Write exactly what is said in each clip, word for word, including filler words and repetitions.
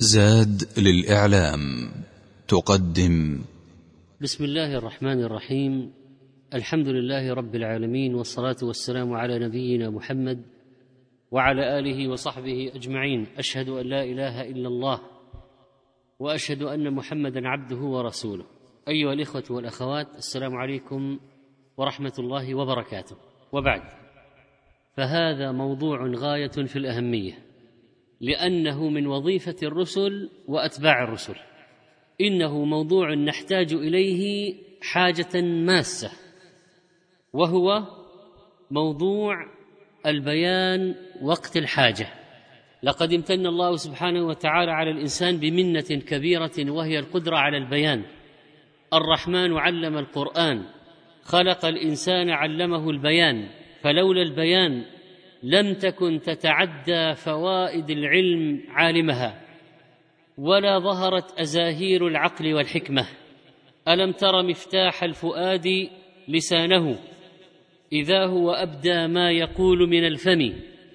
زاد للإعلام تقدم. بسم الله الرحمن الرحيم. الحمد لله رب العالمين، والصلاة والسلام على نبينا محمد وعلى آله وصحبه أجمعين. أشهد أن لا إله إلا الله وأشهد أن محمدا عبده ورسوله. أيها الإخوة والأخوات، السلام عليكم ورحمة الله وبركاته. وبعد، فهذا موضوع غاية في الأهمية، لأنه من وظيفة الرسل وأتباع الرسل. إنه موضوع نحتاج إليه حاجة ماسة، وهو موضوع البيان وقت الحاجة. لقد امتن الله سبحانه وتعالى على الإنسان بمنة كبيرة، وهي القدرة على البيان. الرحمن علم القرآن، خلق الإنسان علمه البيان، فلولا البيان لم تكن تتعدى فوائد العلم عالمها، ولا ظهرت أزاهير العقل والحكمة. ألم تر مفتاح الفؤاد لسانه، إذا هو أبدى ما يقول من الفم،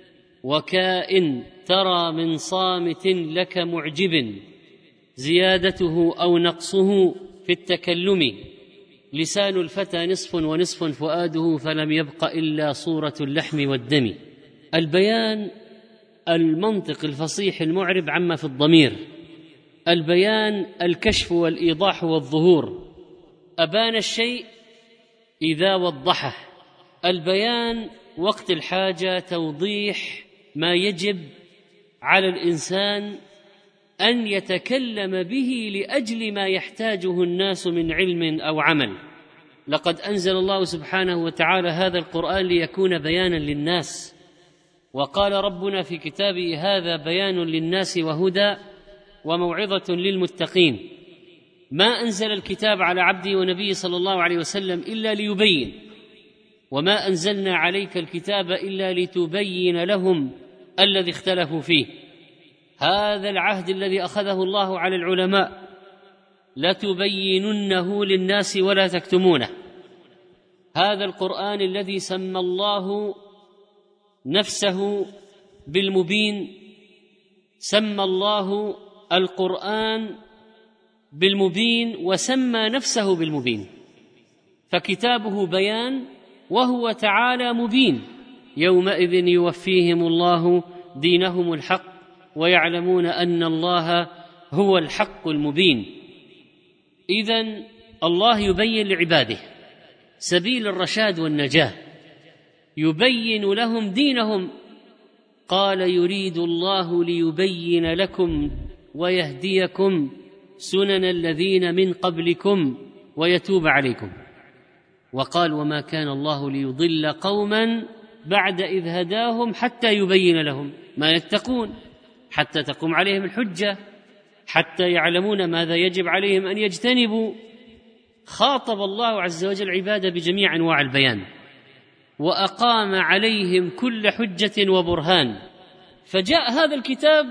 وكائن ترى من صامت لك معجب، زيادته أو نقصه في التكلم. لسان الفتى نصف ونصف فؤاده، فلم يبق إلا صورة اللحم والدم. البيان المنطق الفصيح المعرب عما في الضمير. البيان الكشف والإيضاح والظهور. أبان الشيء إذا وضحه. البيان وقت الحاجة توضيح ما يجب على الإنسان أن يتكلم به لأجل ما يحتاجه الناس من علم أو عمل. لقد أنزل الله سبحانه وتعالى هذا القرآن ليكون بيانا للناس، وقال ربنا في كتابه: هذا بيان للناس وهدى وموعظة للمتقين. ما أنزل الكتاب على عبده ونبيه صلى الله عليه وسلم إلا ليبين، وما أنزلنا عليك الكتاب إلا لتبين لهم الذي اختلفوا فيه. هذا العهد الذي أخذه الله على العلماء، لتبيننه للناس ولا تكتمونه. هذا القرآن الذي سمى الله نفسه بالمبين، سمى الله القرآن بالمبين وسمى نفسه بالمبين، فكتابه بيان وهو تعالى مبين. يومئذ يوفيهم الله دينهم الحق، ويعلمون أن الله هو الحق المبين. إذن الله يبين لعباده سبيل الرشاد والنجاة، يبين لهم دينهم. قال: يريد الله ليبين لكم ويهديكم سنن الذين من قبلكم ويتوب عليكم. وقال: وما كان الله ليضل قوما بعد إذ هداهم حتى يبين لهم ما يتقون، حتى تقوم عليهم الحجة، حتى يعلمون ماذا يجب عليهم أن يجتنبوا. خاطب الله عز وجل عباده بجميع أنواع البيان، وأقام عليهم كل حجة وبرهان. فجاء هذا الكتاب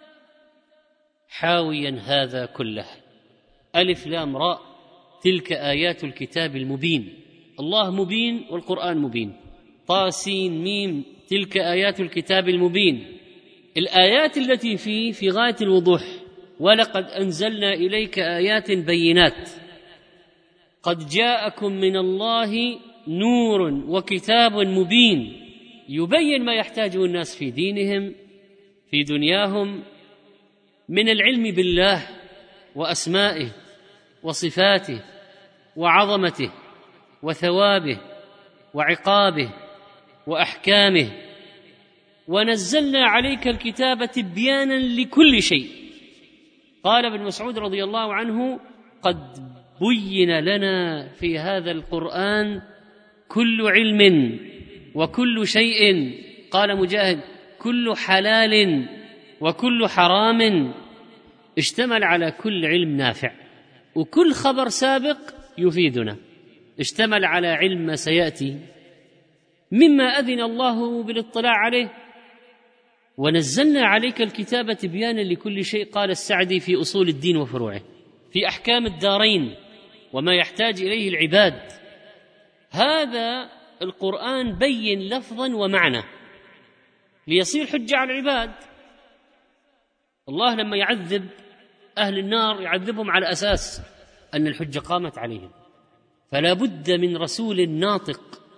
حاويا هذا كله. ألف لام راء، تلك آيات الكتاب المبين. الله مبين والقرآن مبين. طا سين ميم، تلك آيات الكتاب المبين. الآيات التي فيه في غاية الوضوح. ولقد أنزلنا إليك آيات بينات، قد جاءكم من الله نور وكتاب مبين، يبين ما يحتاجه الناس في دينهم في دنياهم من العلم بالله وأسمائه وصفاته وعظمته وثوابه وعقابه وأحكامه. ونزلنا عليك الكتاب تبيانا لكل شيء. قال ابن مسعود رضي الله عنه: قد بين لنا في هذا القرآن كل علم وكل شيء. قال مجاهد: كل حلال وكل حرام. اشتمل على كل علم نافع وكل خبر سابق يفيدنا. اشتمل على علم ما سيأتي مما أذن الله بالاطلاع عليه. ونزلنا عليك الكتاب تبيانا لكل شيء. قال السعدي في أصول الدين وفروعه، في أحكام الدارين وما يحتاج إليه العباد. هذا القرآن بين لفظا ومعنى ليصير حجة على العباد. الله لما يعذب أهل النار يعذبهم على أساس أن الحجة قامت عليهم، فلا بد من رسول ناطق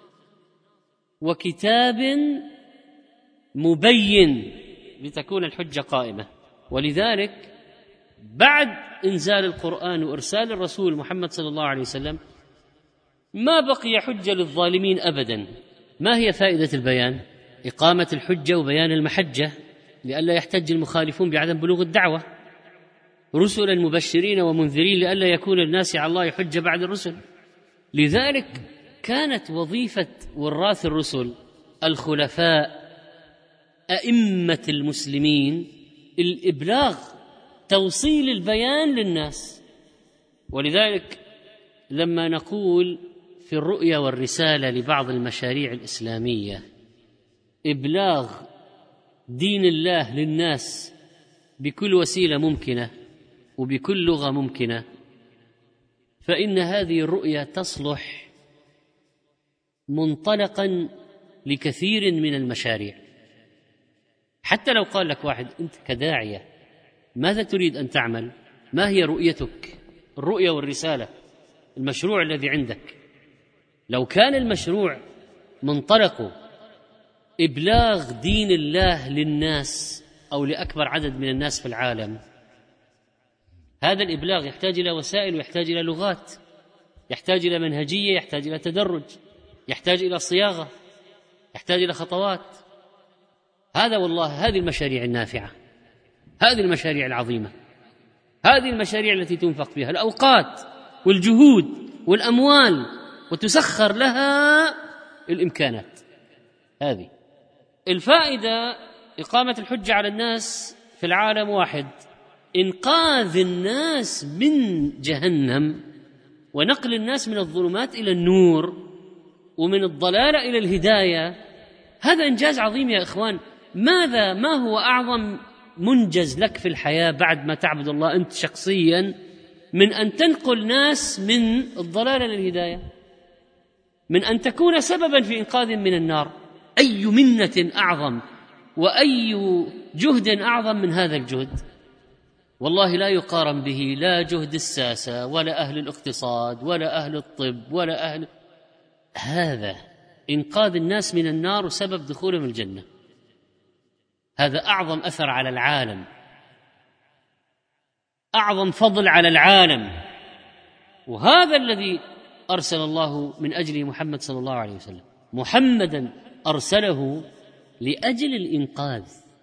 وكتاب مبين لتكون الحجة قائمة. ولذلك بعد إنزال القرآن وإرسال الرسول محمد صلى الله عليه وسلم ما بقي حجة للظالمين أبدا. ما هي فائدة البيان؟ إقامة الحجة وبيان المحجة لئلا يحتج المخالفون بعدم بلوغ الدعوة، رسلا مبشرين ومنذرين لئلا يكون الناس على الله حجة بعد الرسل. لذلك كانت وظيفة وراث الرسل الخلفاء أئمة المسلمين الإبلاغ، توصيل البيان للناس. ولذلك لما نقول في الرؤية والرسالة لبعض المشاريع الإسلامية إبلاغ دين الله للناس بكل وسيلة ممكنة وبكل لغة ممكنة، فإن هذه الرؤية تصلح منطلقا لكثير من المشاريع. حتى لو قال لك واحد أنت كداعية ماذا تريد أن تعمل؟ ما هي رؤيتك؟ الرؤية والرسالة، المشروع الذي عندك. لو كان المشروع منطلقه إبلاغ دين الله للناس أو لأكبر عدد من الناس في العالم، هذا الإبلاغ يحتاج إلى وسائل ويحتاج إلى لغات، يحتاج إلى منهجية، يحتاج إلى تدرج، يحتاج إلى صياغة، يحتاج إلى خطوات. هذا والله هذه المشاريع النافعة، هذه المشاريع العظيمة، هذه المشاريع التي تنفق فيها الأوقات والجهود والأموال وتسخر لها الإمكانات. هذه الفائدة. إقامة الحجة على الناس في العالم واحد، إنقاذ الناس من جهنم ونقل الناس من الظلمات إلى النور ومن الضلال إلى الهداية. هذا إنجاز عظيم يا إخوان. ماذا ما هو أعظم منجز لك في الحياة بعد ما تعبد الله أنت شخصيا من أن تنقل ناس من الضلال إلى الهداية، من أن تكون سببا في إنقاذ من النار؟ أي منة أعظم وأي جهد أعظم من هذا الجهد؟ والله لا يقارن به لا جهد الساسة ولا أهل الاقتصاد ولا أهل الطب ولا أهل. هذا إنقاذ الناس من النار وسبب دخولهم الجنة، هذا أعظم أثر على العالم، أعظم فضل على العالم. وهذا الذي أرسل الله من أجله محمد صلى الله عليه وسلم. محمدا أرسله لأجل الإنقاذ.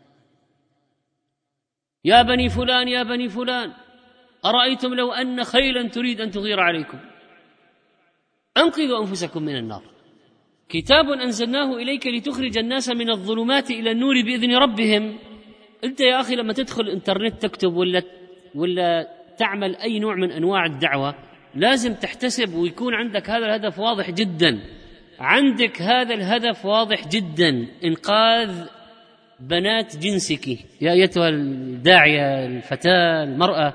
يا بني فلان يا بني فلان أرأيتم لو أن خيلا تريد أن تغير عليكم أنقذوا أنفسكم من النار، كتاب أنزلناه إليك لتخرج الناس من الظلمات إلى النور بإذن ربهم. أنت يا أخي لما تدخل الإنترنت تكتب ولا ولا تعمل أي نوع من أنواع الدعوة لازم تحتسب ويكون عندك هذا الهدف واضح جدا. عندك هذا الهدف واضح جدا، إنقاذ بنات جنسك يا أيتها الداعية الفتاة المرأة،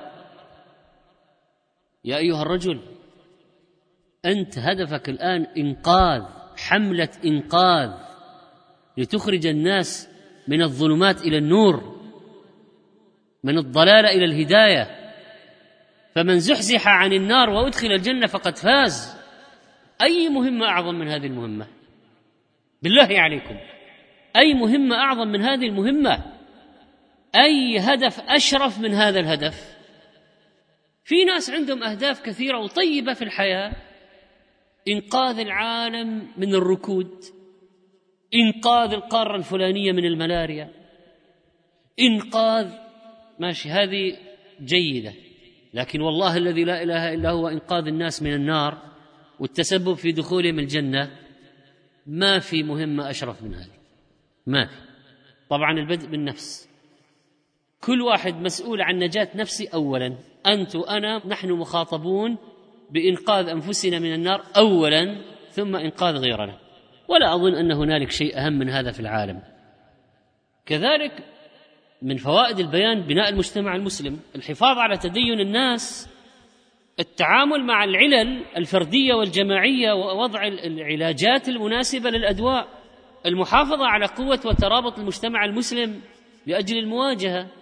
يا أيها الرجل، أنت هدفك الآن إنقاذ، حملة إنقاذ لتخرج الناس من الظلمات إلى النور، من الضلال إلى الهداية. فمن زحزح عن النار وأدخل الجنة فقد فاز. أي مهمة أعظم من هذه المهمة؟ بالله عليكم، أي مهمة أعظم من هذه المهمة؟ أي هدف أشرف من هذا الهدف؟ في ناس عندهم أهداف كثيرة وطيبة في الحياة، إنقاذ العالم من الركود، إنقاذ القارة الفلانية من الملاريا، إنقاذ، ماشي، هذه جيدة، لكن والله الذي لا إله إلا هو إنقاذ الناس من النار والتسبب في دخولهم الجنة، ما في مهمة أشرف من هذه، ما في. طبعا البدء بالنفس، كل واحد مسؤول عن نجاة نفسه أولا. أنت وأنا نحن مخاطبون بإنقاذ أنفسنا من النار أولا، ثم إنقاذ غيرنا، ولا أظن أن هنالك شيء أهم من هذا في العالم. كذلك من فوائد البيان بناء المجتمع المسلم، الحفاظ على تدين الناس، التعامل مع العلل الفردية والجماعية ووضع العلاجات المناسبة للأدواء، المحافظة على قوة وترابط المجتمع المسلم لأجل المواجهة.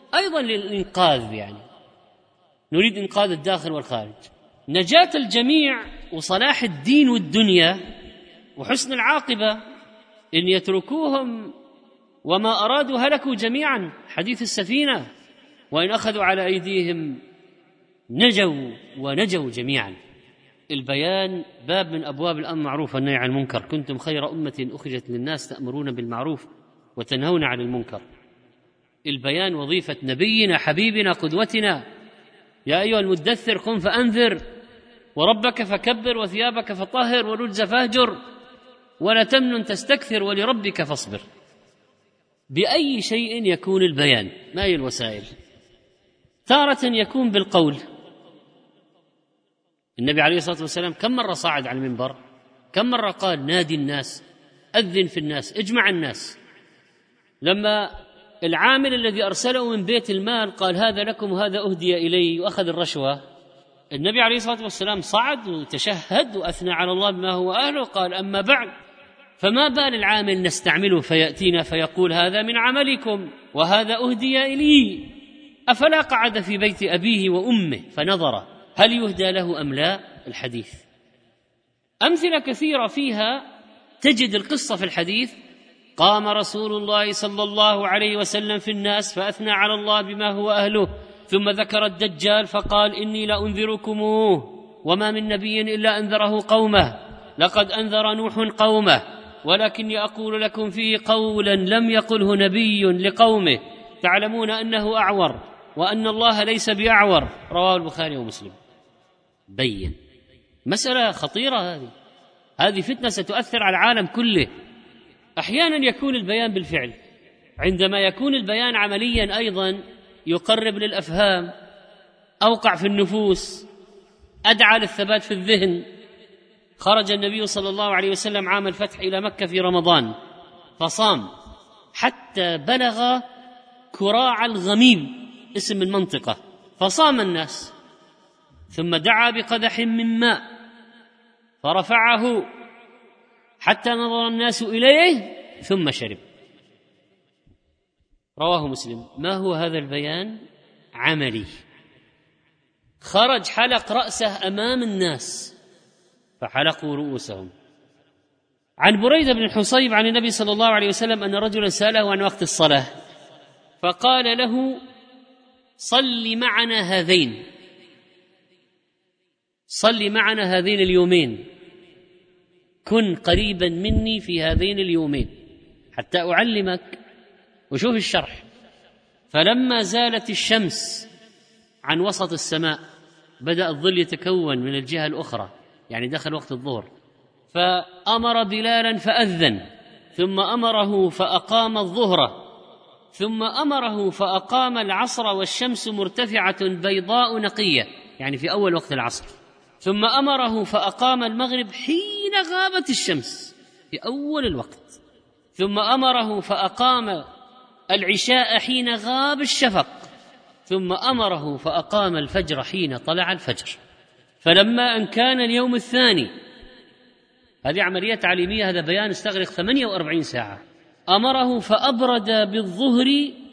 أيضا للإنقاذ، يعني نريد إنقاذ الداخل والخارج، نجاة الجميع وصلاح الدين والدنيا وحسن العاقبة. إن يتركوهم وما أرادوا هلكوا جميعا، حديث السفينة، وإن أخذوا على أيديهم نجوا ونجوا جميعا. البيان باب من أبواب الأمر معروف والنهي عن المنكر، كنتم خير أمة أخرجت للناس تأمرون بالمعروف وتنهون عن المنكر. البيان وظيفة نبينا حبيبنا قدوتنا، يا أيها المدثر قم فأنذر وربك فكبر وثيابك فطهر والرجز فاهجر ولا تمنن تستكثر ولربك فاصبر. بأي شيء يكون البيان؟ ما هي الوسائل؟ تارة يكون بالقول. النبي عليه الصلاة والسلام كم مرة صعد على المنبر؟ كم مرة قال نادي الناس، أذن في الناس، اجمع الناس. لما العامل الذي أرسله من بيت المال قال هذا لكم وهذا أهدي إلي وأخذ الرشوة، النبي عليه الصلاة والسلام صعد وتشهد وأثنى على الله بما هو أهله، قال أما بعد فما بال العامل نستعمله فيأتينا فيقول هذا من عملكم وهذا أهدي إلي، أفلا قعد في بيت أبيه وأمه فنظر هل يهدى له أم لا؟ الحديث أمثلة كثيرة فيها تجد القصة في الحديث. قام رسول الله صلى الله عليه وسلم في الناس فأثنى على الله بما هو أهله، ثم ذكر الدجال فقال إني لأنذركموه وما من نبي إلا أنذره قومه، لقد أنذر نوح قومه ولكني أقول لكم فيه قولا لم يقله نبي لقومه، تعلمون أنه أعور وأن الله ليس بأعور، رواه البخاري ومسلم. بين مسألة خطيرة، هذه هذه فتنة ستؤثر على العالم كله. أحيانا يكون البيان بالفعل، عندما يكون البيان عمليا أيضا يقرب للأفهام، أوقع في النفوس، أدعى للثبات في الذهن. خرج النبي صلى الله عليه وسلم عام الفتح إلى مكة في رمضان فصام حتى بلغ كراع الغميم، اسم المنطقة، فصام الناس، ثم دعا بقدح من ماء فرفعه حتى نظر الناس إليه ثم شرب، رواه مسلم. ما هو هذا البيان؟ عملي. خرج حلق رأسه أمام الناس فحلقوا رؤوسهم. عن بريدة بن الحصيب عن النبي صلى الله عليه وسلم أن رجلا سأله عن وقت الصلاة فقال له صل معنا هذين صل معنا هذين اليومين، كن قريبا مني في هذين اليومين حتى أعلمك. وشوف الشرح. فلما زالت الشمس عن وسط السماء بدأ الظل يتكون من الجهة الأخرى، يعني دخل وقت الظهر، فأمر بلالا فأذن، ثم أمره فأقام الظهر، ثم أمره فأقام العصر والشمس مرتفعة بيضاء نقية، يعني في أول وقت العصر، ثم أمره فأقام المغرب حين غابت الشمس في أول الوقت، ثم أمره فأقام العشاء حين غاب الشفق، ثم أمره فأقام الفجر حين طلع الفجر. فلما أن كان اليوم الثاني، هذه عملية تعليمية، هذا بيان استغرق ثمانية وأربعين ساعة، أمره فأبرد بالظهر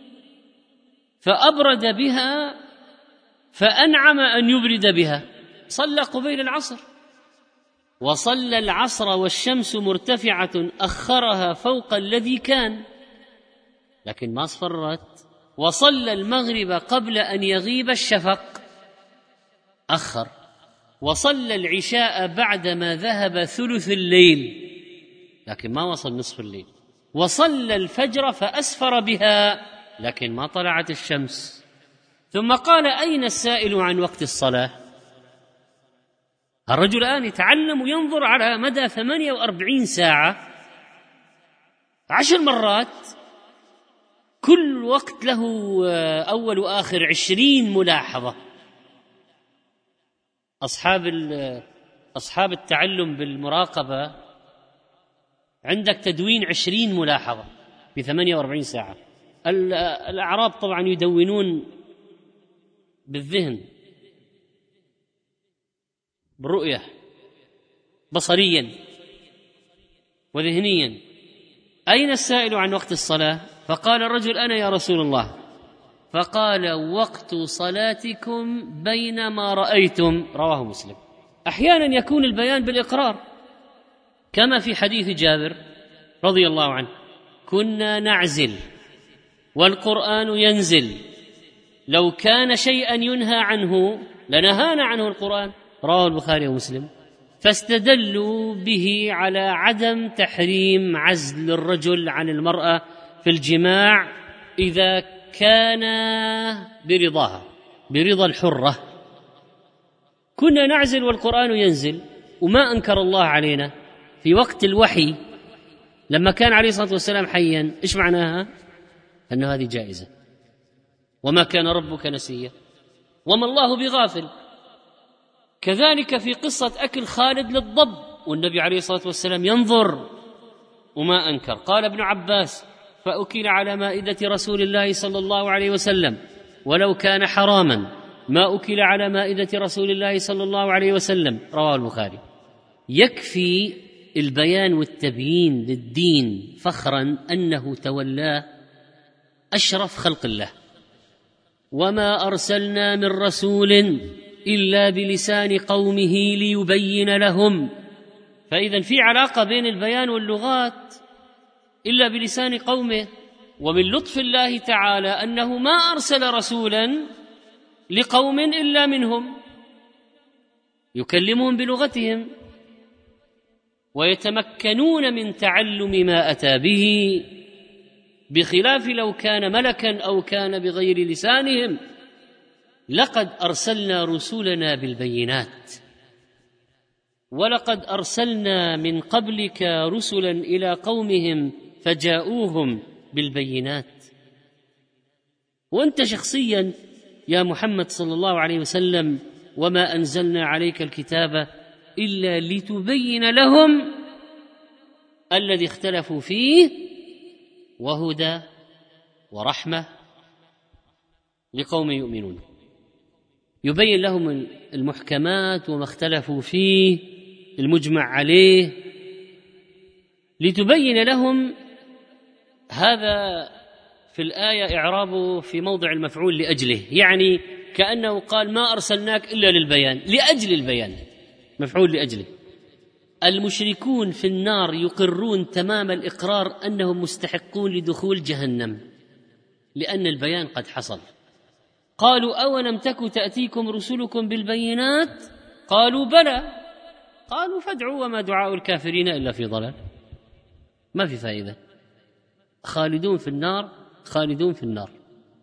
فأبرد بها فأنعم أن يبرد بها، صلى قبيل العصر، وصلى العصر والشمس مرتفعة أخرها فوق الذي كان لكن ما اصفرت، وصلى المغرب قبل أن يغيب الشفق أخر، وصلى العشاء بعدما ذهب ثلث الليل لكن ما وصل نصف الليل، وصلى الفجر فأسفر بها لكن ما طلعت الشمس. ثم قال أين السائل عن وقت الصلاة؟ الرجل الآن يتعلم وينظر على مدى ثمانية وأربعين ساعة عشر مرات، كل وقت له أول وآخر عشرين ملاحظة. أصحاب أصحاب التعلم بالمراقبة عندك تدوين عشرين ملاحظة في ثمانية وأربعين ساعة. الأعراب طبعا يدونون بالذهن، بالرؤية، بصريا وذهنيا. أين السائل عن وقت الصلاة؟ فقال الرجل أنا يا رسول الله. فقال وقت صلاتكم بينما رأيتم، رواه مسلم. أحيانا يكون البيان بالإقرار، كما في حديث جابر رضي الله عنه: كنا نعزل والقرآن ينزل، لو كان شيئا ينهى عنه لنهانا عنه القرآن، رواه البخاري ومسلم. فاستدلوا به على عدم تحريم عزل الرجل عن المرأة في الجماع إذا كان برضاها، برضا الحرة. كنا نعزل والقرآن ينزل، وما أنكر الله علينا في وقت الوحي لما كان عليه الصلاة والسلام حيا. إيش معناها؟ أن هذه جائزة، وما كان ربك نسيا، وما الله بغافل. كذلك في قصة أكل خالد للضب، والنبي عليه الصلاة والسلام ينظر وما أنكر. قال ابن عباس: فأكل على مائدة رسول الله صلى الله عليه وسلم، ولو كان حراما ما أكل على مائدة رسول الله صلى الله عليه وسلم، رواه البخاري. يكفي البيان والتبيين للدين فخرا أنه تولاه أشرف خلق الله: وما أرسلنا من رسول إلا بلسان قومه ليبين لهم. فإذا في علاقة بين البيان واللغات، إلا بلسان قومه. ومن لطف الله تعالى أنه ما أرسل رسولا لقوم إلا منهم يكلمهم بلغتهم ويتمكنون من تعلم ما أتى به، بخلاف لو كان ملكا أو كان بغير لسانهم. لقد أرسلنا رسلنا بالبينات، ولقد أرسلنا من قبلك رسلا إلى قومهم فجاءوهم بالبينات. وأنت شخصيا يا محمد صلى الله عليه وسلم: وما أنزلنا عليك الكتاب إلا لتبين لهم الذي اختلفوا فيه وهدى ورحمة لقوم يؤمنون. يبين لهم المحكمات وما اختلفوا فيه، المجمع عليه، لتبين لهم. هذا في الآية إعرابه في موضع المفعول لأجله، يعني كأنه قال: ما أرسلناك إلا للبيان، لأجل البيان، مفعول لأجله. المشركون في النار يقرون تمام الإقرار أنهم مستحقون لدخول جهنم لأن البيان قد حصل. قالوا: أولم تك تأتيكم رسلكم بالبينات؟ قالوا: بلى. قالوا: فادعوا وما دعاء الكافرين إلا في ضلال. ما في فائدة، خالدون في النار، خالدون في النار.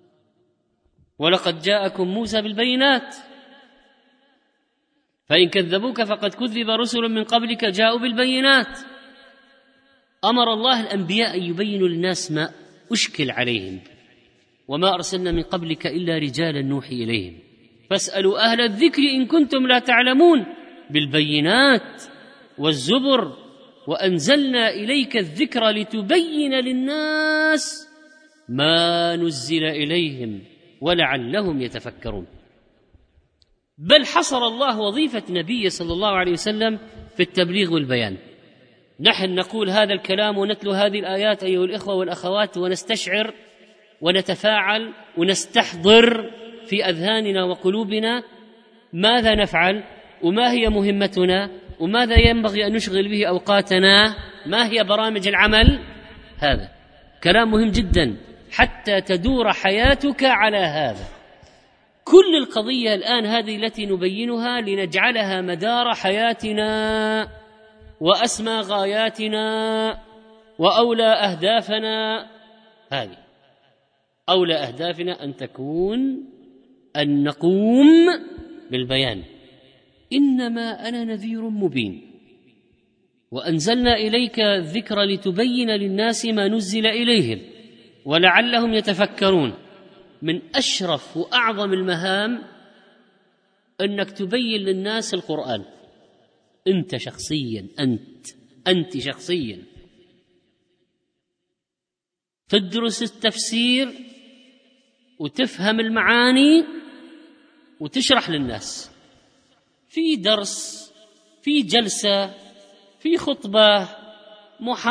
ولقد جاءكم موسى بالبينات فإن كذبوك فقد كذب رسل من قبلك جاءوا بالبينات. أمر الله الأنبياء أن يبينوا للناس ما أشكل عليهم: وما أرسلنا من قبلك إلا رجالا نوحي إليهم فاسألوا أهل الذكر إن كنتم لا تعلمون، بالبينات والزبر، وأنزلنا إليك الذكر لتبين للناس ما نزل إليهم ولعلهم يتفكرون. بل حصر الله وظيفة نبي صلى الله عليه وسلم في التبليغ والبيان. نحن نقول هذا الكلام ونتلو هذه الآيات أيها الإخوة والأخوات، ونستشعر ونتفاعل ونستحضر في أذهاننا وقلوبنا ماذا نفعل، وما هي مهمتنا، وماذا ينبغي أن نشغل به أوقاتنا، ما هي برامج العمل. هذا كلام مهم جدا حتى تدور حياتك على هذا. كل القضية الآن هذه التي نبينها لنجعلها مدار حياتنا وأسمى غاياتنا وأولى أهدافنا. هذه أولى أهدافنا أن تكون أن نقوم بالبيان: إنما أنا نذير مبين وأنزلنا إليك الذكر لتبين للناس ما نزل إليهم ولعلهم يتفكرون. من أشرف وأعظم المهام أنك تبين للناس القرآن. أنت شخصيا، أنت أنت شخصيا تدرس التفسير وتفهم المعاني وتشرح للناس في درس، في جلسة، في خطبة،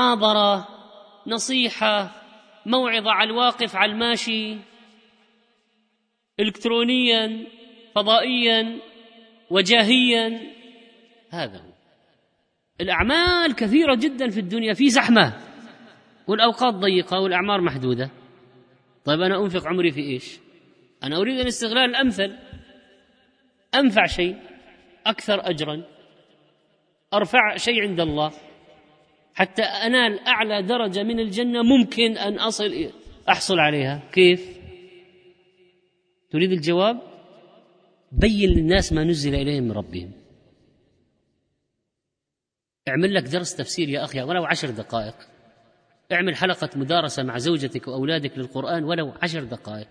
محاضرة، نصيحة، موعظة على الواقف على الماشي. إلكترونيا فضائيا وجاهيا. هذا هو. الأعمال كثيرة جدا في الدنيا، في زحمة والأوقات ضيقة والأعمار محدودة. طيب أنا أنفق عمري في إيش؟ أنا أريد الاستغلال الأمثل، أنفع شيء، أكثر أجرا، أرفع شيء عند الله، حتى أنال أعلى درجة من الجنة ممكن أن أصل أحصل عليها. كيف؟ تريد الجواب؟ بين للناس ما نزل إليهم من ربهم. اعمل لك درس تفسير يا أخي ولو عشر دقائق، اعمل حلقة مدارسة مع زوجتك وأولادك للقرآن ولو عشر دقائق،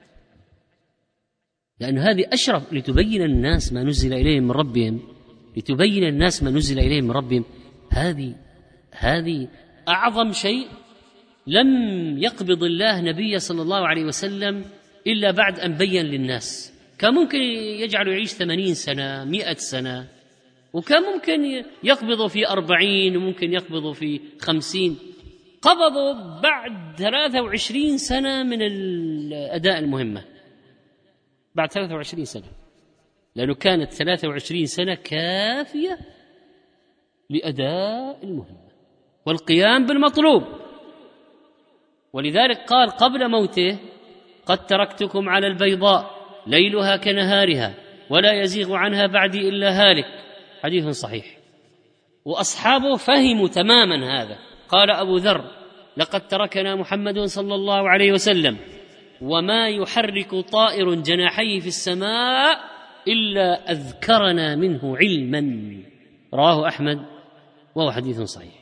لأن هذه أشرف لتبين الناس ما نزل إليهم من ربهم، لتبين الناس ما نزل إليهم من ربهم. هذه هذه أعظم شيء. لم يقبض الله نبي صلى الله عليه وسلم إلا بعد أن بين للناس. كان ممكن يجعله يعيش ثمانين سنة، مئة سنة، وكان ممكن يقبضه في أربعين، وممكن يقبضه في خمسين. قبضوا بعد ثلاثة وعشرين سنة من الأداء المهمة، بعد ثلاثة وعشرين سنة، لأنه كانت ثلاثة وعشرين سنة كافية لأداء المهمة والقيام بالمطلوب. ولذلك قال قبل موته: قد تركتكم على البيضاء ليلها كنهارها ولا يزيغ عنها بعدي إلا هالك. حديث صحيح. وأصحابه فهموا تماما هذا. قال أبو ذر: لقد تركنا محمد صلى الله عليه وسلم وما يحرك طائر جناحيه في السماء إلا أذكرنا منه علما. رواه أحمد وهو حديث صحيح.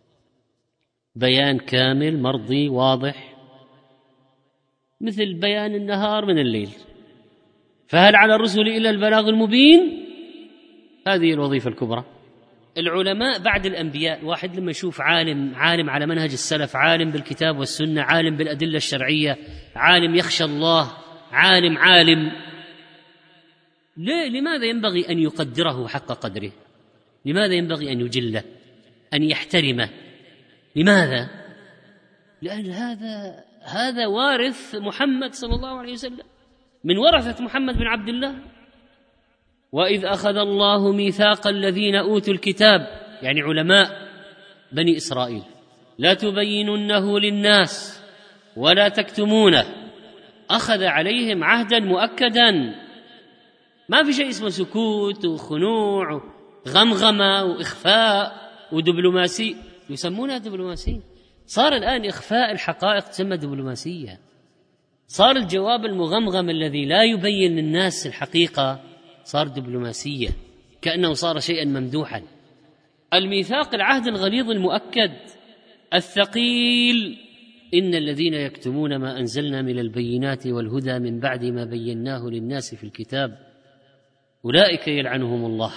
بيان كامل مرضي واضح، مثل بيان النهار من الليل. فهل على الرسل إلا البلاغ المبين؟ هذه الوظيفة الكبرى. العلماء بعد الأنبياء، واحد لما يشوف عالم عالم على منهج السلف، عالم بالكتاب والسنة، عالم بالأدلة الشرعية، عالم يخشى الله، عالم عالم ليه؟ لماذا ينبغي أن يقدره حق قدره؟ لماذا ينبغي أن يجله، أن يحترمه؟ لماذا؟ لأن هذا هذا وارث محمد صلى الله عليه وسلم، من ورثة محمد بن عبد الله. وإذ أخذ الله ميثاق الذين أوتوا الكتاب، يعني علماء بني إسرائيل، لا تبيننه للناس ولا تكتمونه. أخذ عليهم عهدا مؤكدا، ما في شيء اسمه سكوت وخنوع وغمغمة وإخفاء ودبلوماسي، يسمونها دبلوماسية. صار الآن إخفاء الحقائق تسمى دبلوماسية. صار الجواب المغمغم الذي لا يبين للناس الحقيقة صار دبلوماسية، كأنه صار شيئا ممدوحا. الميثاق العهد الغليظ المؤكد الثقيل: إن الذين يكتمون ما أنزلنا من البينات والهدى من بعد ما بيناه للناس في الكتاب أولئك يلعنهم الله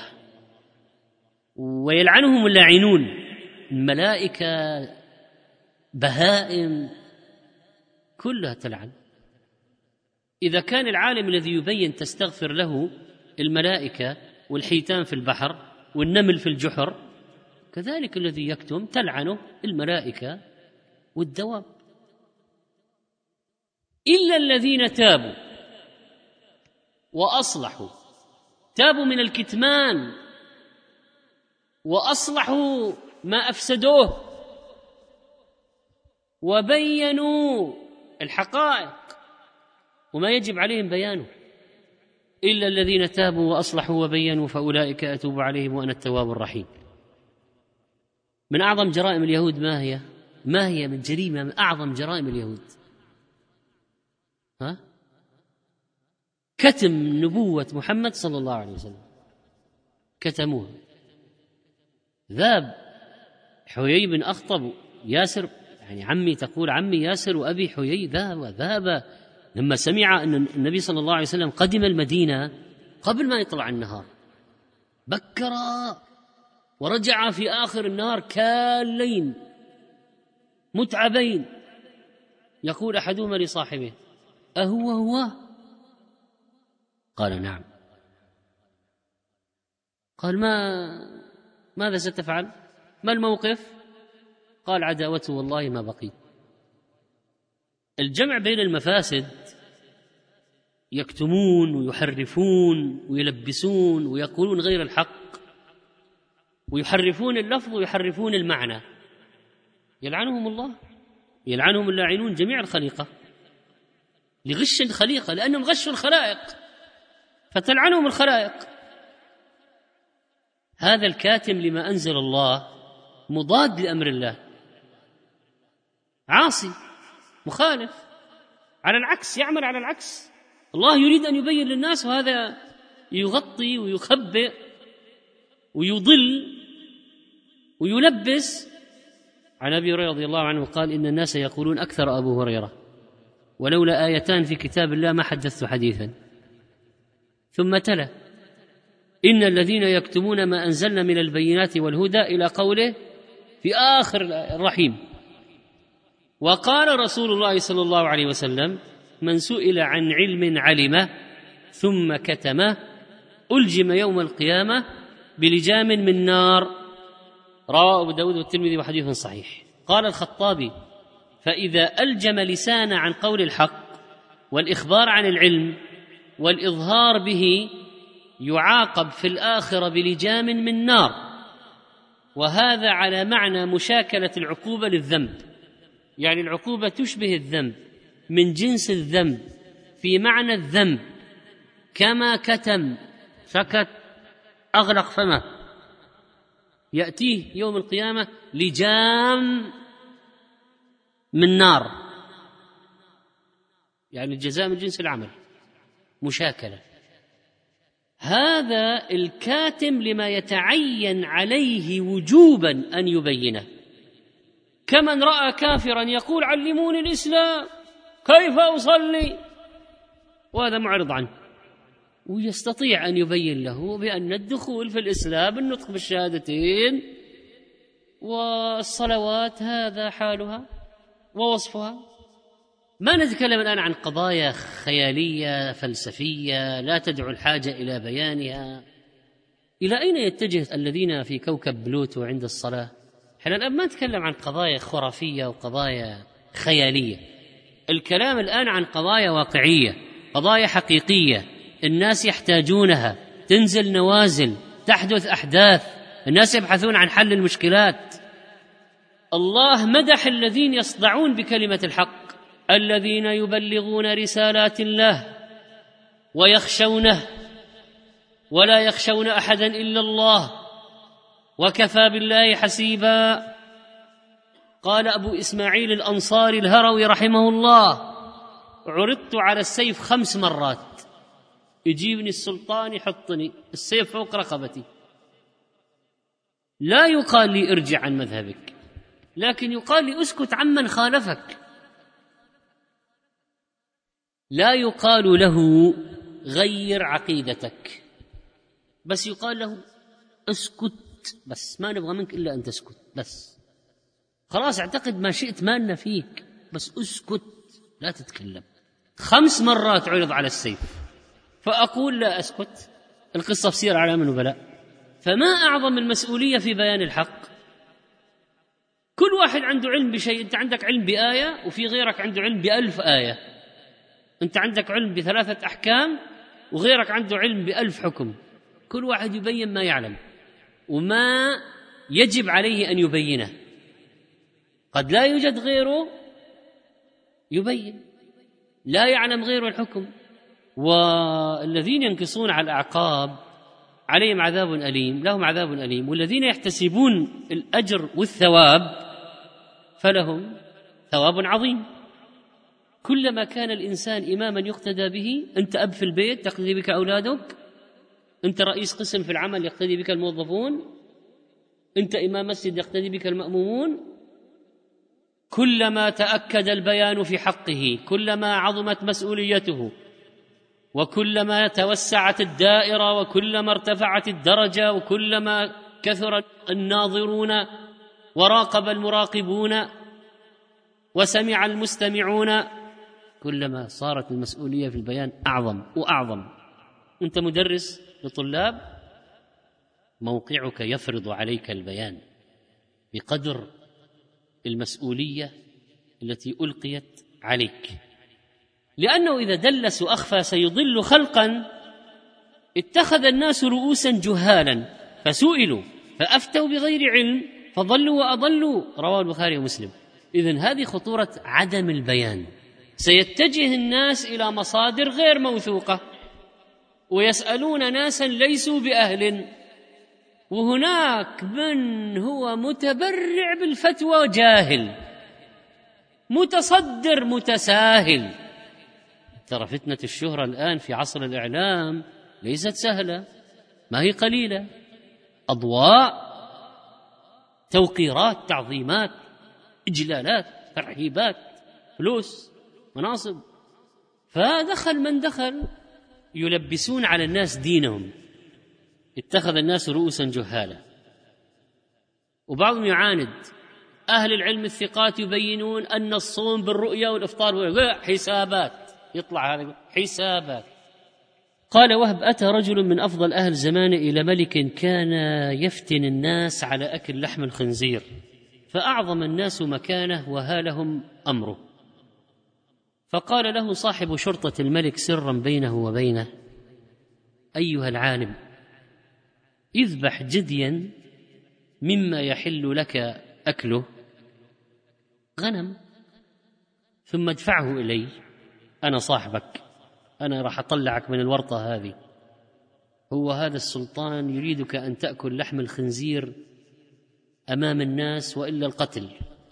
ويلعنهم اللاعنون. الملائكة، بهائم، كلها تلعن. إذا كان العالم الذي يبين تستغفر له الملائكة والحيتان في البحر والنمل في الجحر، كذلك الذي يكتم تلعنه الملائكة والدواب. إلا الذين تابوا وأصلحوا، تابوا من الكتمان وأصلحوا ما أفسدوه وبينوا الحقائق وما يجب عليهم بيانه. إلا الذين تابوا وأصلحوا وبينوا فأولئك أتوب عليهم وأنا التواب الرحيم. من أعظم جرائم اليهود ما هي؟ ما هي من جريمة من أعظم جرائم اليهود؟ ها؟ كتم نبوة محمد صلى الله عليه وسلم، كتموها. ذاب حيي بن أخطب ياسر، يعني عمي، تقول عمي ياسر وأبي حيي، ذهب ذهب لما سمع أن النبي صلى الله عليه وسلم قدم المدينة قبل ما يطلع النهار، بكر ورجع في آخر النهار كالين متعبين. يقول أحدهما لصاحبه: أهو هو؟ قال: نعم. قال: ما ماذا ستفعل؟ ما الموقف؟ قال: عداوته والله ما بقي. الجمع بين المفاسد يكتمون ويحرفون ويلبسون ويقولون غير الحق ويحرفون اللفظ ويحرفون المعنى، يلعنهم الله، يلعنهم اللاعنون جميع الخليقة لغش الخليقة، لأنهم غشوا الخلائق فتلعنهم الخلائق. هذا الكاتم لما أنزل الله مضاد لأمر الله، عاصي مخالف، على العكس، يعمل على العكس. الله يريد أن يبين للناس وهذا يغطي ويخبئ ويضل ويلبس. عن أبي هريرة رضي الله عنه قال: إن الناس يقولون أكثر أبو هريرة، ولولا آيتان في كتاب الله ما حدثت حديثا. ثم تلا: إن الذين يكتمون ما أنزلنا من البينات والهدى إلى قوله في آخر الرحيم. وقال رسول الله صلى الله عليه وسلم: من سئل عن علم علمه ثم كتمه ألجم يوم القيامة بلجام من نار. رواه أبو داود والترمذي وحديث صحيح. قال الخطابي: فإذا ألجم لسان عن قول الحق والإخبار عن العلم والإظهار به يعاقب في الآخرة بلجام من نار، وهذا على معنى مشاكلة العقوبة للذنب، يعني العقوبة تشبه الذنب من جنس الذنب في معنى الذنب، كما كتم سكت أغلق فمه يأتيه يوم القيامة لجام من نار، يعني الجزاء من جنس العمل، مشاكلة. هذا الكاتم لما يتعين عليه وجوبا أن يبينه، كمن رأى كافرا يقول: علموني الإسلام كيف أصلي، وهذا معرض عنه، ويستطيع أن يبين له بأن الدخول في الإسلام النطق بالشهادتين والصلوات هذا حالها ووصفها. ما نتكلم الآن عن قضايا خيالية فلسفية لا تدعو الحاجة إلى بيانها. إلى أين يتجه الذين في كوكب بلوتو عند الصلاة؟ احنا الآن ما نتكلم عن قضايا خرافية وقضايا خيالية، الكلام الآن عن قضايا واقعية، قضايا حقيقية الناس يحتاجونها، تنزل نوازل، تحدث أحداث، الناس يبحثون عن حل المشكلات. الله مدح الذين يصدعون بكلمة الحق، الذين يبلغون رسالات الله ويخشونه ولا يخشون أحدا إلا الله وكفى بالله حسيبا. قال أبو إسماعيل الأنصاري الهروي رحمه الله: عرضت على السيف خمس مرات، يجيبني السلطان يحطني السيف فوق رقبتي، لا يقال لي ارجع عن مذهبك، لكن يقال لي اسكت عمن خالفك. لا يقال له غير عقيدتك، بس يقال له اسكت، بس ما نبغى منك إلا أن تسكت، بس خلاص اعتقد ما شئت ما لنا فيك، بس اسكت لا تتكلم. خمس مرات عرض على السيف فأقول لا أسكت. القصة في سير أعلام النبلاء. فما أعظم المسؤولية في بيان الحق. كل واحد عنده علم بشيء، أنت عندك علم بآية وفي غيرك عنده علم بألف آية، أنت عندك علم بثلاثة أحكام وغيرك عنده علم بألف حكم، كل واحد يبين ما يعلم وما يجب عليه أن يبينه. قد لا يوجد غيره يبين، لا يعلم غيره الحكم. والذين ينكصون على الأعقاب عليهم عذاب أليم، لهم عذاب أليم، والذين يحتسبون الأجر والثواب فلهم ثواب عظيم. كلما كان الإنسان إماما يقتدى به، أنت أب في البيت تقتدي بك أولادك، أنت رئيس قسم في العمل يقتدي بك الموظفون، أنت إمام مسجد يقتدي بك المأمومون. كلما تأكد البيان في حقه كلما عظمت مسؤوليته، وكلما توسعت الدائرة، وكلما ارتفعت الدرجة، وكلما كثر الناظرون وراقب المراقبون وسمع المستمعون، كلما صارت المسؤولية في البيان أعظم وأعظم. أنت مدرس لطلاب، موقعك يفرض عليك البيان بقدر المسؤولية التي ألقيت عليك. لأنه إذا دلس وأخفى سيضل خلقا. اتخذ الناس رؤوسا جهالا فسئلوا فأفتوا بغير علم فضلوا وأضلوا، رواه البخاري ومسلم. إذن هذه خطورة عدم البيان. سيتجه الناس إلى مصادر غير موثوقة ويسألون ناسا ليسوا بأهل، وهناك من هو متبرع بالفتوى جاهل، متصدر متساهل. ترى فتنة الشهرة الآن في عصر الإعلام ليست سهلة، ما هي قليلة. أضواء، توقيرات، تعظيمات، إجلالات، ترحيبات، فلوس، مناصب. فدخل من دخل يلبسون على الناس دينهم. اتخذ الناس رؤوسا جهالا. وبعضهم يعاند. أهل العلم الثقات يبينون أن الصوم بالرؤية والإفطار حسابات، يطلع هذا حسابات. قال وهب: أتى رجل من أفضل أهل زمانه إلى ملك كان يفتن الناس على أكل لحم الخنزير، فأعظم الناس مكانه وهالهم أمره. فقال له صاحب شرطة الملك سرا بينه وبينه: أيها العالم، اذبح جديا مما يحل لك أكله، غنم، ثم ادفعه إلي، أنا صاحبك، أنا راح أطلعك من الورطة هذه. هو هذا السلطان يريدك أن تأكل لحم الخنزير أمام الناس وإلا القتل.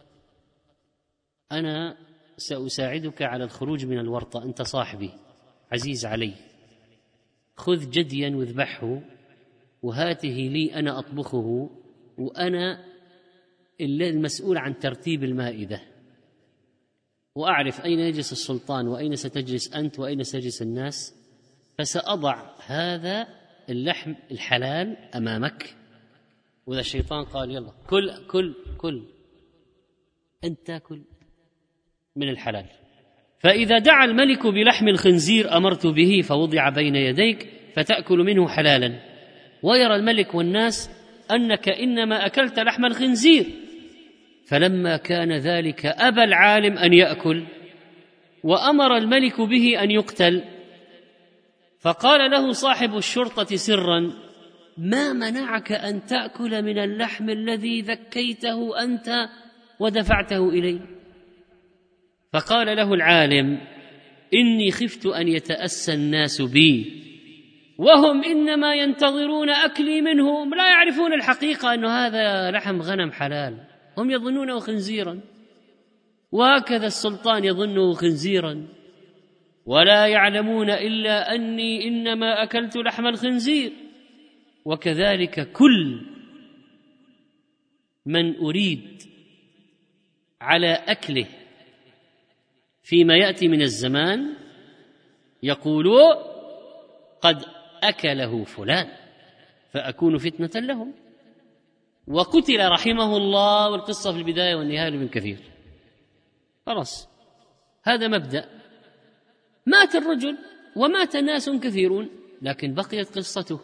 أنا سأساعدك على الخروج من الورطة، أنت صاحبي عزيز علي. خذ جديا واذبحه وهاته لي، أنا أطبخه وأنا المسؤول عن ترتيب المائدة، وأعرف أين يجلس السلطان وأين ستجلس أنت وأين سيجلس الناس، فسأضع هذا اللحم الحلال أمامك. وإذا الشيطان قال يلا كل كل كل أنت تأكل من الحلال. فإذا دعا الملك بلحم الخنزير أمرت به فوضع بين يديك فتأكل منه حلالا، ويرى الملك والناس أنك إنما أكلت لحم الخنزير. فلما كان ذلك أبى العالم أن يأكل، وأمر الملك به أن يقتل. فقال له صاحب الشرطة سرا: ما منعك أن تأكل من اللحم الذي ذكيته أنت ودفعته إلي؟ فقال له العالم: إني خفت أن يتأسى الناس بي وهم إنما ينتظرون أكلي منهم، لا يعرفون الحقيقة أن هذا لحم غنم حلال، هم يظنونه خنزيرا، وهكذا السلطان يظنه خنزيرا، ولا يعلمون إلا أني إنما أكلت لحم الخنزير. وكذلك كل من أريد على أكله فيما يأتي من الزمان يقول قد أكله فلان فأكون فتنة لهم. وقتل رحمه الله، والقصة في البداية والنهاية لابن كثير. خلاص، هذا مبدأ. مات الرجل ومات ناس كثيرون، لكن بقيت قصته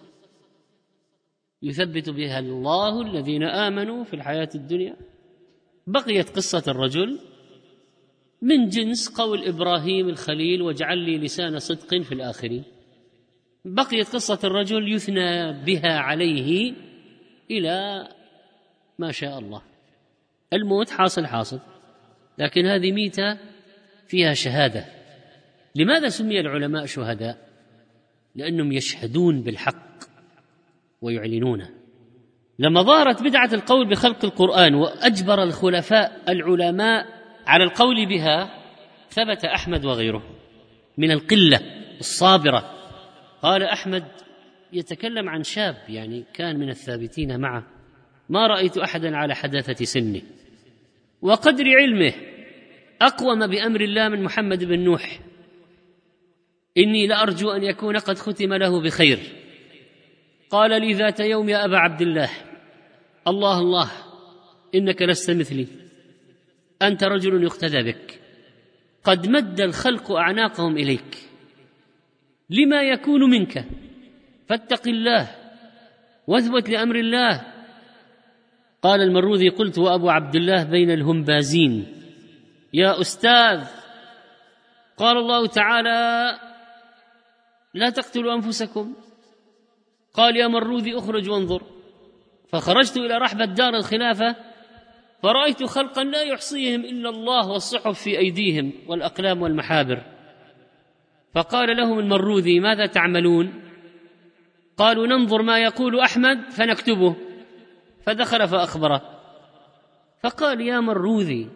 يثبت بها الله الذين آمنوا في الحياة الدنيا. بقيت قصة الرجل من جنس قول إبراهيم الخليل: واجعل لي لسان صدق في الآخرين. بقيت قصة الرجل يثنى بها عليه إلى ما شاء الله. الموت حاصل حاصل، لكن هذه ميتة فيها شهادة. لماذا سمي العلماء شهداء؟ لأنهم يشهدون بالحق ويعلنونه. لما ظهرت بدعة القول بخلق القرآن وأجبر الخلفاء العلماء على القول بها، ثبت أحمد وغيره من القلة الصابرة. قال أحمد يتكلم عن شاب يعني كان من الثابتين معه: ما رأيت أحدا على حداثة سنه وقدر علمه أقوم بأمر الله من محمد بن نوح، إني لأرجو أن يكون قد ختم له بخير. قال لي ذات يوم: يا أبا عبد الله، الله الله إنك لست مثلي، أنت رجل يقتدى بك، قد مد الخلق أعناقهم إليك لما يكون منك، فاتق الله واثبت لأمر الله. قال المروذي: قلت وأبو عبد الله بين الهمبازين: يا أستاذ قال الله تعالى: لا تقتلوا أنفسكم. قال: يا مروذي أخرج وانظر. فخرجت إلى رحبة دار الخلافة فرأيت خلقا لا يحصيهم إلا الله والصحف في أيديهم والأقلام والمحابر. فقال لهم المروذي: ماذا تعملون؟ قالوا: ننظر ما يقول أحمد فنكتبه. فدخل فأخبره، فقال: يا مروذي،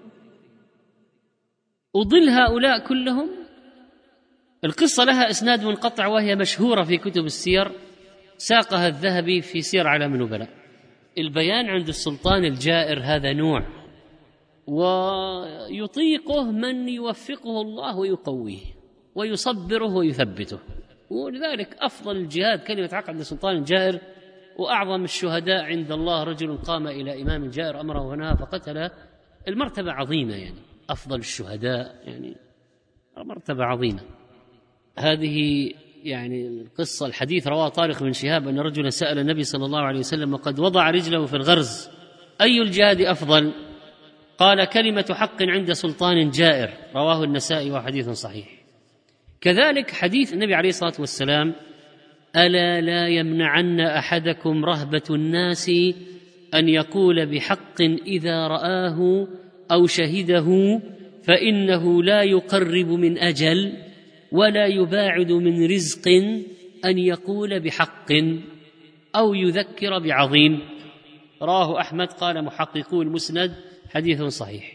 أضل هؤلاء كلهم؟ القصة لها إسناد منقطع وهي مشهورة في كتب السير، ساقها الذهبي في سير أعلام النبلاء. البيان عند السلطان الجائر هذا نوع، ويطيقه من يوفقه الله ويقويه ويصبره ويثبته، ولذلك أفضل الجهاد كلمة حق عند السلطان الجائر، وأعظم الشهداء عند الله رجل قام إلى إمام جائر أمره ونهى فقتله. المرتبة عظيمة، يعني أفضل الشهداء، يعني مرتبة عظيمة. هذه يعني القصة. الحديث رواه طارق بن شهاب أن رجلا سأل النبي صلى الله عليه وسلم وقد وضع رجله في الغرز: أي الجهاد أفضل؟ قال: كلمة حق عند سلطان جائر. رواه النسائي وحديث صحيح. كذلك حديث النبي عليه الصلاة والسلام: ألا لا يمنعن أحدكم رهبة الناس أن يقول بحق إذا رآه أو شهده، فإنه لا يقرب من أجل ولا يباعد من رزق أن يقول بحق أو يذكر بعظيم. رواه أحمد. قال محققو المسند: حديث صحيح.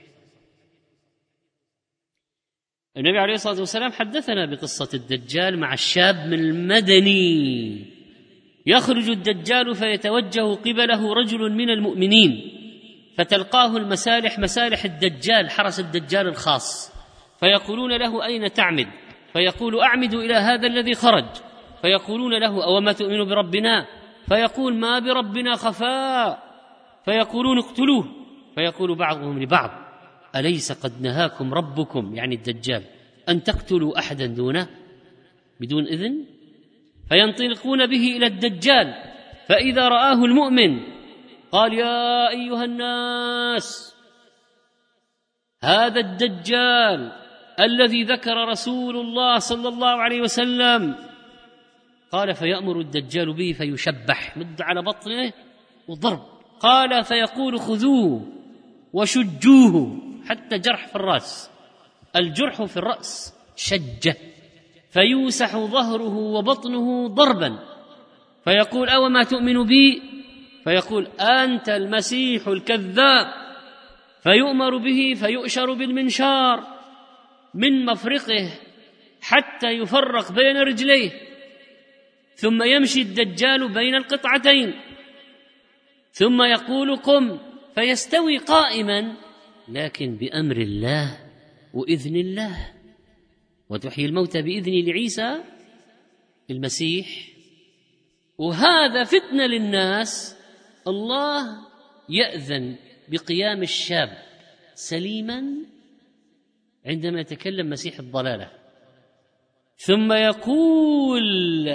النبي عليه الصلاة والسلام حدثنا بقصة الدجال مع الشاب من المدني. يخرج الدجال فيتوجه قبله رجل من المؤمنين، فتلقاه المسالح، مسالح الدجال، حرس الدجال الخاص، فيقولون له: أين تعمد؟ فيقول: أعمد إلى هذا الذي خرج. فيقولون له: أوما تؤمن بربنا؟ فيقول: ما بربنا خفاء. فيقولون: اقتلوه. فيقول بعضهم لبعض: أليس قد نهاكم ربكم، يعني الدجال، أن تقتلوا أحدا دونه بدون إذن؟ فينطلقون به إلى الدجال، فإذا رآه المؤمن قال: يا أيها الناس، هذا الدجال الذي ذكر رسول الله صلى الله عليه وسلم. قال: فيأمر الدجال به فيشبح، مد على بطنه وضرب. قال: فيقول: خذوه وشجوه، حتى جرح في الرأس، الجرح في الرأس شجة، فيوسح ظهره وبطنه ضربا. فيقول: أو ما تؤمن بي؟ فيقول: أنت المسيح الكذاب. فيؤمر به فيؤشر بالمنشار من مفرقه حتى يفرق بين رجليه، ثم يمشي الدجال بين القطعتين، ثم يقول: قم، فيستوي قائما، لكن بأمر الله وإذن الله. وتحيي الموتى بإذن لعيسى المسيح. وهذا فتنة للناس. الله يأذن بقيام الشاب سليما عندما يتكلم مسيح الضلالة، ثم يقول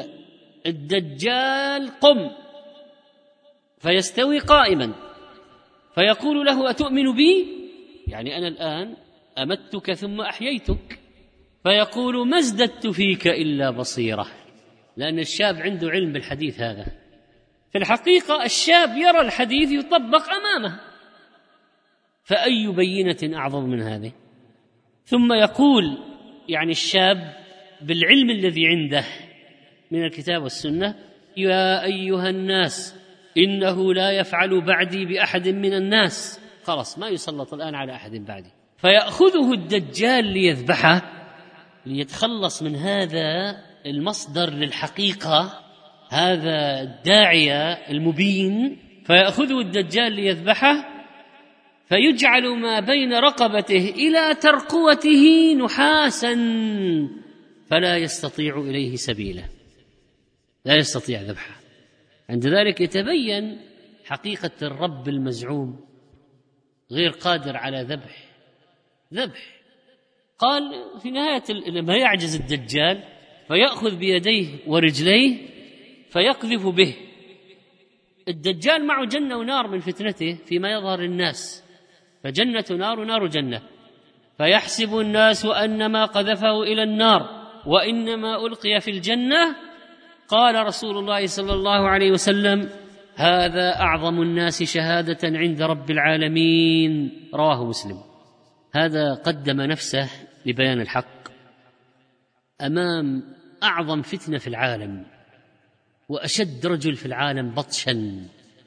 الدجال: قم، فيستوي قائما، فيقول له: أتؤمن بي؟ يعني أنا الآن أمتك ثم أحييتك. فيقول: ما ازددت فيك إلا بصيرة، لأن الشاب عنده علم بالحديث هذا. في الحقيقة الشاب يرى الحديث يطبق أمامه، فأي بينة أعظم من هذه؟ ثم يقول يعني الشاب بالعلم الذي عنده من الكتاب والسنة: يا أيها الناس، إنه لا يفعل بعدي بأحد من الناس. خلاص ما يسلط الآن على أحد بعدي. فيأخذه الدجال ليذبحه، ليتخلص من هذا المصدر للحقيقة، هذا الداعية المبين. فيأخذه الدجال ليذبحه، فيجعل ما بين رقبته إلى ترقوته نحاسا، فلا يستطيع إليه سبيلا، لا يستطيع ذبحه. عند ذلك يتبين حقيقة الرب المزعوم، غير قادر على ذبح ذبح قال في نهاية لما يعجز الدجال فيأخذ بيديه ورجليه فيقذف به. الدجال معه جنة ونار من فتنته فيما يظهر للناس، فجنة نار ونار جنة. فيحسب الناس أنما قذفه إلى النار وإنما ألقي في الجنة. قال رسول الله صلى الله عليه وسلم: هذا أعظم الناس شهادة عند رب العالمين. رواه مسلم. هذا قدم نفسه لبيان الحق أمام أعظم فتنة في العالم وأشد رجل في العالم بطشا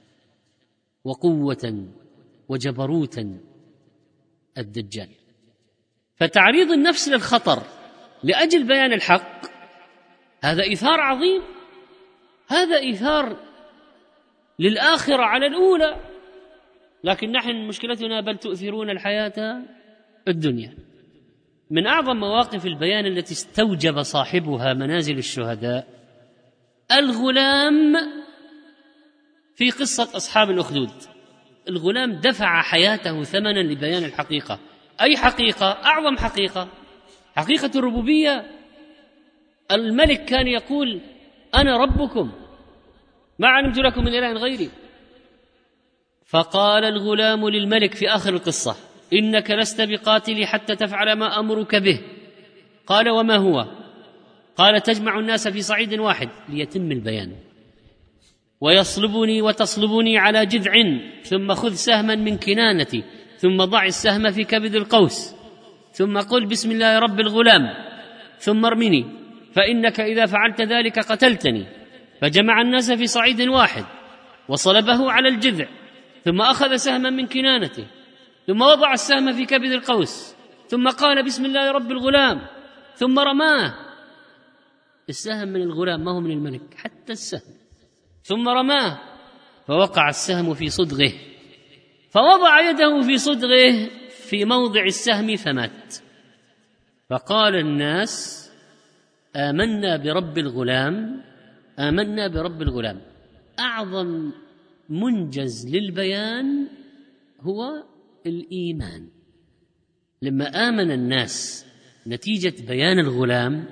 وقوة وجبروتا، الدجال. فتعريض النفس للخطر لأجل بيان الحق هذا إيثار عظيم، هذا إيثار للآخرة على الأولى. لكن نحن مشكلتنا بل تؤثرون الحياة الدنيا. من أعظم مواقف البيان التي استوجب صاحبها منازل الشهداء الغلام في قصة أصحاب الأخدود. الغلام دفع حياته ثمنا لبيان الحقيقة. أي حقيقة؟ أعظم حقيقة، حقيقة الربوبية. الملك كان يقول: أنا ربكم ما علمت لكم من إله غيري. فقال الغلام للملك في آخر القصة: إنك لست بقاتلي حتى تفعل ما أمرك به. قال: وما هو؟ قال: تجمع الناس في صعيد واحد ليتم البيان، ويصلبني وتصلبني على جذع، ثم خذ سهما من كنانتي، ثم ضع السهم في كبد القوس، ثم قل بسم الله رب الغلام، ثم ارمني، فإنك إذا فعلت ذلك قتلتني. فجمع الناس في صعيد واحد وصلبه على الجذع، ثم أخذ سهما من كنانته، ثم وضع السهم في كبد القوس، ثم قال بسم الله رب الغلام، ثم رماه. السهم من الغلام، ما هو من الملك، حتى السهم. ثم رماه فوقع السهم في صدغه، فوضع يده في صدغه في موضع السهم فمات. فقال الناس: آمنا برب الغلام، آمنا برب الغلام. أعظم منجز للبيان هو الإيمان. لما آمن الناس نتيجة بيان الغلام،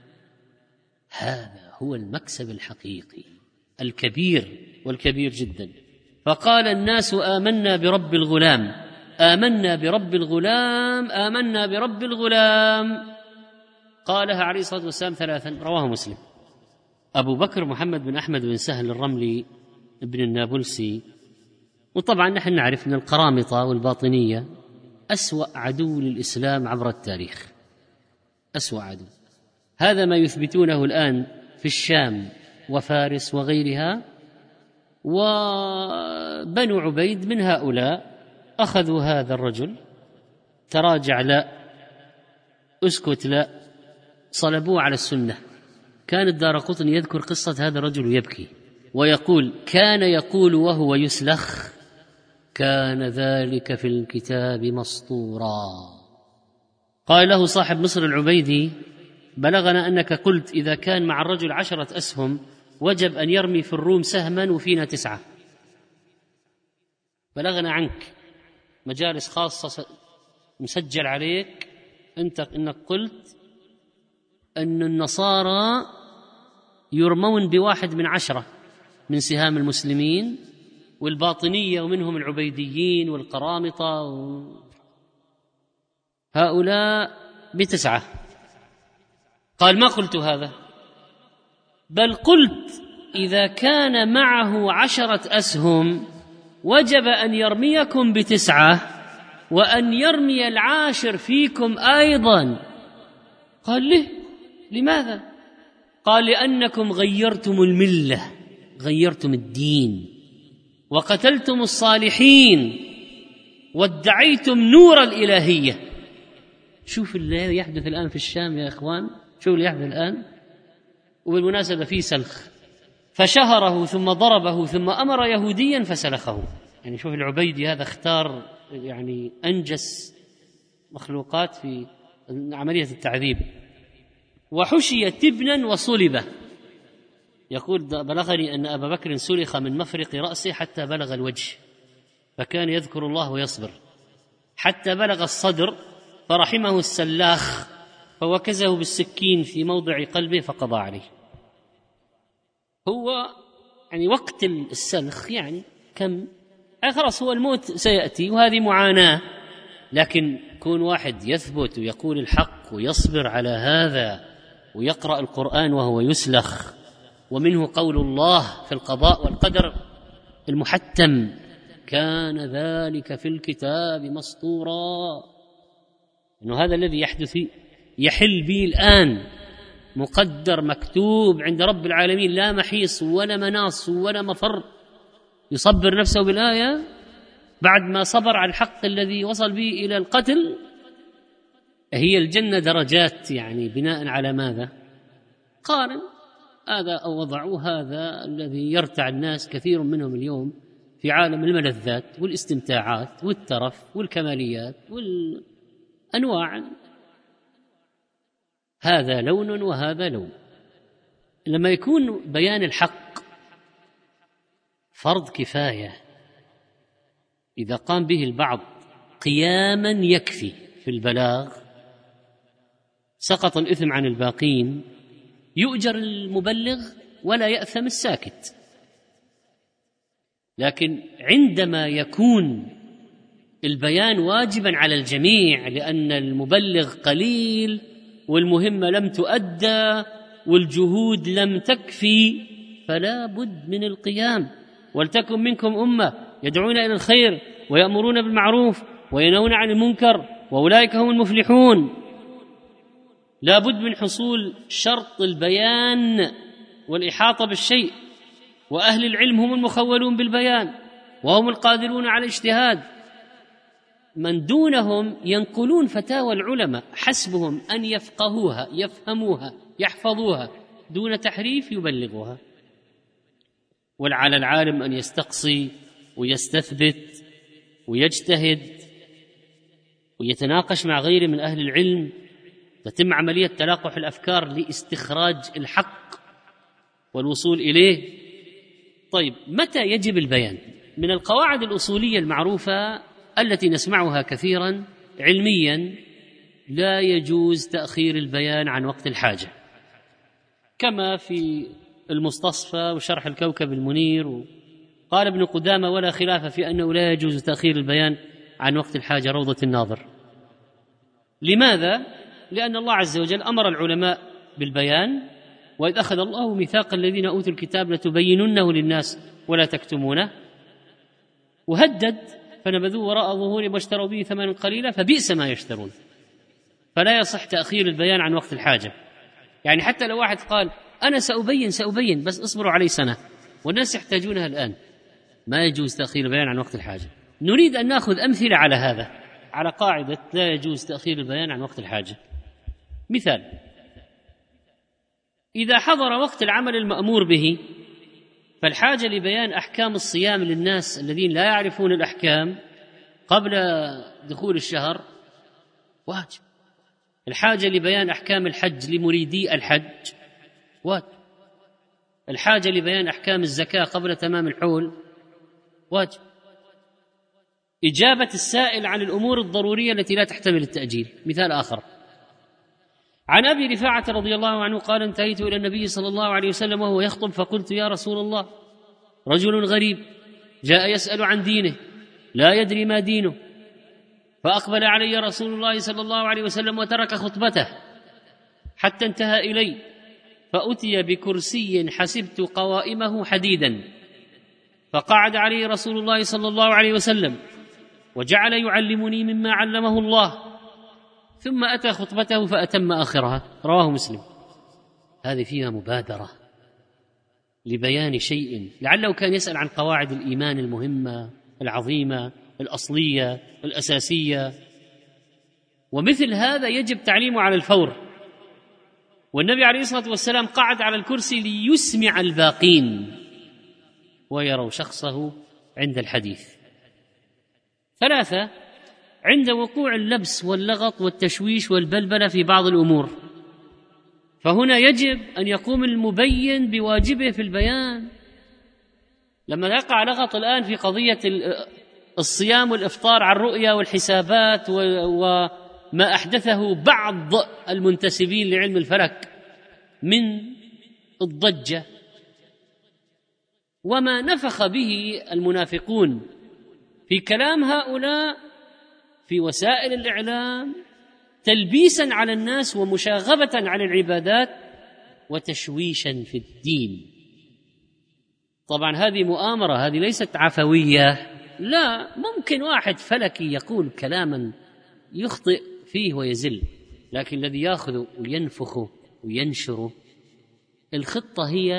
هذا هو المكسب الحقيقي الكبير والكبير جدا. فقال الناس: آمنا برب الغلام، آمنا برب الغلام، آمنا برب الغلام. قالها عليه الصلاة والسلام ثلاثا. رواه مسلم. أبو بكر محمد بن أحمد بن سهل الرملي ابن النابلسي. وطبعا نحن نعرف أن القرامطة والباطنية أسوأ عدو للإسلام عبر التاريخ، أسوأ عدو. هذا ما يثبتونه الآن في الشام وفارس وغيرها. وبنو عبيد من هؤلاء أخذوا هذا الرجل، تراجع لا، اسكت لا، صلبوه على السنة. كان الدارقطني يذكر قصة هذا الرجل ويبكي ويقول: كان يقول وهو يسلخ: كان ذلك في الكتاب مسطورا. قال له صاحب مصر العبيدي: بلغنا أنك قلت إذا كان مع الرجل عشرة أسهم وجب أن يرمي في الروم سهما وفينا تسعة. بلغنا عنك مجالس خاصة مسجل عليك أنت إنك قلت أن النصارى يرمون بواحد من عشرة من سهام المسلمين، والباطنية ومنهم العبيديين والقرامطة و... هؤلاء بتسعة. قال: ما قلت هذا، بل قلت إذا كان معه عشرة أسهم وجب أن يرميكم بتسعة وأن يرمي العاشر فيكم أيضا. قال: ليه؟ لماذا؟ قال: لأنكم غيرتم الملة، غيرتم الدين، وقتلتم الصالحين، وادعيتم نور الإلهية. شوف اللي يحدث الآن في الشام يا إخوان، شوف اللي يحدث الآن. وبالمناسبة في سلخ، فشهره ثم ضربه ثم أمر يهوديا فسلخه. يعني شوف العبيدي هذا اختار يعني أنجس مخلوقات في عملية التعذيب. وحشي تبنا وصلبه. يقول: بلغني أن أبا بكر سلخ من مفرق رأسه حتى بلغ الوجه، فكان يذكر الله ويصبر، حتى بلغ الصدر فرحمه السلاخ فوكزه بالسكين في موضع قلبه فقضى عليه. هو يعني وقت السلخ يعني كم، يعني خلاص هو الموت سيأتي، وهذه معاناة لكن كون واحد يثبت ويقول الحق ويصبر على هذا ويقرأ القرآن وهو يسلخ، ومنه قول الله في القضاء والقدر المحتم: كان ذلك في الكتاب مسطورا، إنه هذا الذي يحدث يحل به الآن مقدر مكتوب عند رب العالمين، لا محيص ولا مناص ولا مفر. يصبر نفسه بالآية بعد ما صبر على الحق الذي وصل به إلى القتل. هي الجنة درجات، يعني بناء على ماذا؟ قارن هذا أو وضعوا هذا الذي يرتع الناس كثير منهم اليوم في عالم الملذات والاستمتاعات والترف والكماليات والأنواع، هذا لون وهذا لون. لما يكون بيان الحق فرض كفاية إذا قام به البعض قياما يكفي في البلاغ سقط الإثم عن الباقين، يؤجر المبلغ ولا يأثم الساكت. لكن عندما يكون البيان واجبا على الجميع لأن المبلغ قليل والمهمة لم تؤدى والجهود لم تكفي، فلا بد من القيام. ولتكن منكم أمة يدعون إلى الخير ويأمرون بالمعروف وينهون عن المنكر وأولئك هم المفلحون. لا بد من حصول شرط البيان والإحاطة بالشيء، وأهل العلم هم المخولون بالبيان وهم القادرون على الاجتهاد. من دونهم ينقلون فتاوى العلماء، حسبهم أن يفقهوها يفهموها يحفظوها دون تحريف يبلغوها. وعلى العالم أن يستقصي ويستثبت ويجتهد ويتناقش مع غيره من أهل العلم، تتم عملية تلاقح الأفكار لاستخراج الحق والوصول إليه. طيب، متى يجب البيان؟ من القواعد الأصولية المعروفة التي نسمعها كثيرا علميا: لا يجوز تأخير البيان عن وقت الحاجة، كما في المستصفى وشرح الكوكب المنير. قال ابن قدامة: ولا خلاف في أنه لا يجوز تأخير البيان عن وقت الحاجة، روضة الناظر. لماذا؟ لأن الله عز وجل أمر العلماء بالبيان: وإذ أخذ الله ميثاق الذين أوتوا الكتاب لتبيننه للناس ولا تكتمونه، وهدد: فنبذوه وراء ظهورهم واشتروا به ثمنا قليلا فبئس ما يشترون. فلا يصح تأخير البيان عن وقت الحاجة. يعني حتى لو واحد قال: أنا سأبين سأبين بس اصبروا علي سنة والناس يحتاجونها الآن، ما يجوز تأخير البيان عن وقت الحاجة. نريد أن نأخذ أمثلة على هذا، على قاعدة لا يجوز تأخير البيان عن وقت الحاجة. مثال: إذا حضر وقت العمل المأمور به فالحاجة لبيان أحكام الصيام للناس الذين لا يعرفون الأحكام قبل دخول الشهر واجب. الحاجة لبيان أحكام الحج لمريدي الحج واجب. الحاجة لبيان أحكام الزكاة قبل تمام الحول واجب. إجابة السائل عن الأمور الضرورية التي لا تحتمل التأجيل. مثال آخر: عن أبي رفاعة رضي الله عنه قال: انتهيت إلى النبي صلى الله عليه وسلم وهو يخطب فقلت: يا رسول الله، رجل غريب جاء يسأل عن دينه لا يدري ما دينه، فأقبل علي رسول الله صلى الله عليه وسلم وترك خطبته حتى انتهى إلي، فأتي بكرسي حسبت قوائمه حديدا، فقعد عليه رسول الله صلى الله عليه وسلم وجعل يعلمني مما علمه الله، ثم أتى خطبته فأتم آخرها. رواه مسلم. هذه فيها مبادرة لبيان شيء لعله كان يسأل عن قواعد الإيمان المهمة العظيمة الأصلية الأساسية، ومثل هذا يجب تعليمه على الفور. والنبي عليه الصلاة والسلام قعد على الكرسي ليسمع الباقين ويروا شخصه عند الحديث. ثلاثة: عند وقوع اللبس واللغط والتشويش والبلبلة في بعض الأمور، فهنا يجب أن يقوم المبين بواجبه في البيان. لما يقع لغط الآن في قضية الصيام والإفطار عن الرؤيا والحسابات وما أحدثه بعض المنتسبين لعلم الفلك من الضجة وما نفخ به المنافقون في كلام هؤلاء، في وسائل الإعلام تلبيسا على الناس ومشاغبة على العبادات وتشويشا في الدين. طبعا هذه مؤامرة، هذه ليست عفوية، لا، ممكن واحد فلكي يقول كلاما يخطئ فيه ويزل، لكن الذي يأخذ وينفخ وينشر الخطة هي